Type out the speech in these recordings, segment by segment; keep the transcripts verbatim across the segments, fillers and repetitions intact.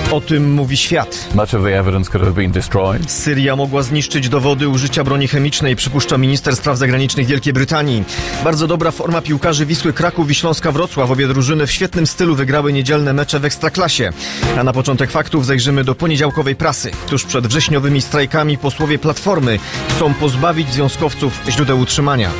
O tym mówi świat. Much of the evidence could have been destroyed. Syria mogła zniszczyć dowody użycia broni chemicznej, przypuszcza minister spraw zagranicznych Wielkiej Brytanii. Bardzo dobra forma piłkarzy Wisły Kraków i Śląska Wrocław. Obie drużyny w świetnym stylu wygrały niedzielne mecze w Ekstraklasie. A na początek faktów zajrzymy do poniedziałkowej prasy. Tuż przed wrześniowymi strajkami posłowie Platformy chcą pozbawić związkowców źródeł utrzymania.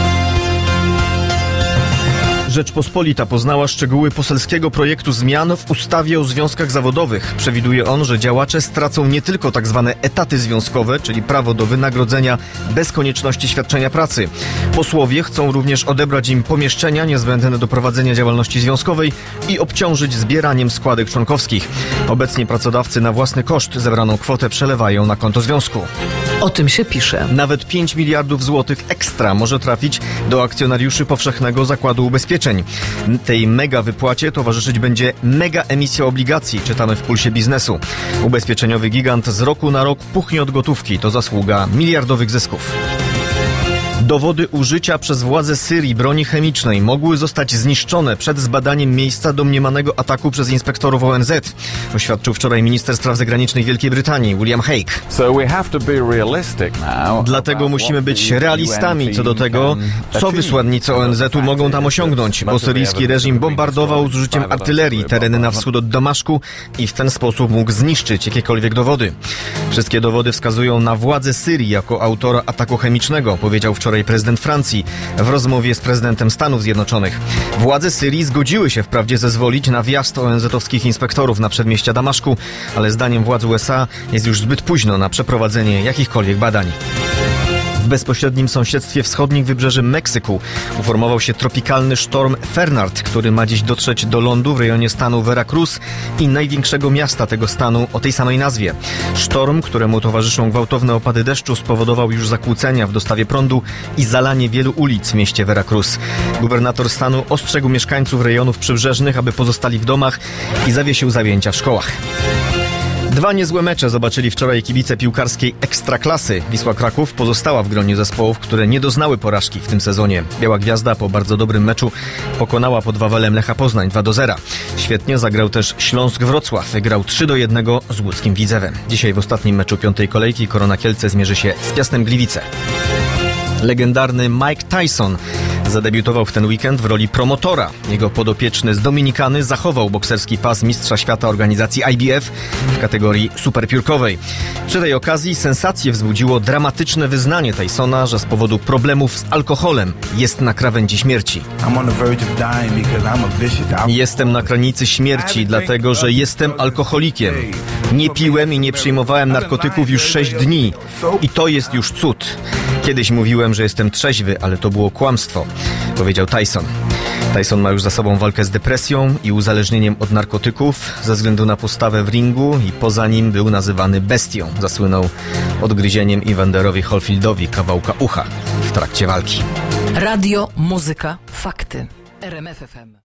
Rzeczpospolita poznała szczegóły poselskiego projektu zmian w ustawie o związkach zawodowych. Przewiduje on, że działacze stracą nie tylko tak zwane etaty związkowe, czyli prawo do wynagrodzenia bez konieczności świadczenia pracy. Posłowie chcą również odebrać im pomieszczenia niezbędne do prowadzenia działalności związkowej i obciążyć zbieraniem składek członkowskich. Obecnie pracodawcy na własny koszt zebraną kwotę przelewają na konto związku. O tym się pisze. Nawet pięć miliardów złotych ekstra może trafić do akcjonariuszy Powszechnego Zakładu Ubezpieczeń. Tej mega wypłacie towarzyszyć będzie mega emisja obligacji, czytamy w Pulsie Biznesu. Ubezpieczeniowy gigant z roku na rok puchnie od gotówki. To zasługa miliardowych zysków. Dowody użycia przez władze Syrii broni chemicznej mogły zostać zniszczone przed zbadaniem miejsca domniemanego ataku przez inspektorów O N Z, oświadczył wczoraj minister spraw zagranicznych Wielkiej Brytanii William Hague. So we have to be realistic now. Dlatego musimy być realistami co do tego, co wysłannicy O N Z-u mogą tam osiągnąć, bo syryjski reżim bombardował z użyciem artylerii tereny na wschód od Damaszku i w ten sposób mógł zniszczyć jakiekolwiek dowody. Wszystkie dowody wskazują na władzę Syrii jako autora ataku chemicznego, powiedział wczoraj prezydent Francji w rozmowie z prezydentem Stanów Zjednoczonych. Władze Syrii zgodziły się wprawdzie zezwolić na wjazd O N Z-owskich inspektorów na przedmieścia Damaszku, ale zdaniem władz U S A jest już zbyt późno na przeprowadzenie jakichkolwiek badań. W bezpośrednim sąsiedztwie wschodnich wybrzeży Meksyku uformował się tropikalny sztorm Fernand, który ma dziś dotrzeć do lądu w rejonie stanu Veracruz i największego miasta tego stanu o tej samej nazwie. Sztorm, któremu towarzyszą gwałtowne opady deszczu, spowodował już zakłócenia w dostawie prądu i zalanie wielu ulic w mieście Veracruz. Gubernator stanu ostrzegł mieszkańców rejonów przybrzeżnych, aby pozostali w domach i zawiesił zajęcia w szkołach. Dwa niezłe mecze zobaczyli wczoraj kibice piłkarskiej Ekstraklasy. Wisła Kraków pozostała w gronie zespołów, które nie doznały porażki w tym sezonie. Biała Gwiazda po bardzo dobrym meczu pokonała pod Wawelem Lecha Poznań dwa do zera. Świetnie zagrał też Śląsk Wrocław. Wygrał trzy do jednego z łódzkim Widzewem. Dzisiaj w ostatnim meczu piątej kolejki Korona Kielce zmierzy się z Piastem Gliwice. Legendarny Mike Tyson zadebiutował w ten weekend w roli promotora. Jego podopieczny z Dominikany zachował bokserski pas mistrza świata organizacji I B F w kategorii superpiórkowej. Przy tej okazji sensację wzbudziło dramatyczne wyznanie Tysona, że z powodu problemów z alkoholem jest na krawędzi śmierci. Jestem na granicy śmierci, dlatego że jestem alkoholikiem. Nie piłem i nie przyjmowałem narkotyków już sześć dni. I to jest już cud. Kiedyś mówiłem, że jestem trzeźwy, ale to było kłamstwo, powiedział Tyson. Tyson ma już za sobą walkę z depresją i uzależnieniem od narkotyków ze względu na postawę w ringu i poza nim był nazywany bestią. Zasłynął odgryzieniem Evanderowi Holyfieldowi kawałka ucha w trakcie walki. Radio, muzyka, fakty. R M F F M.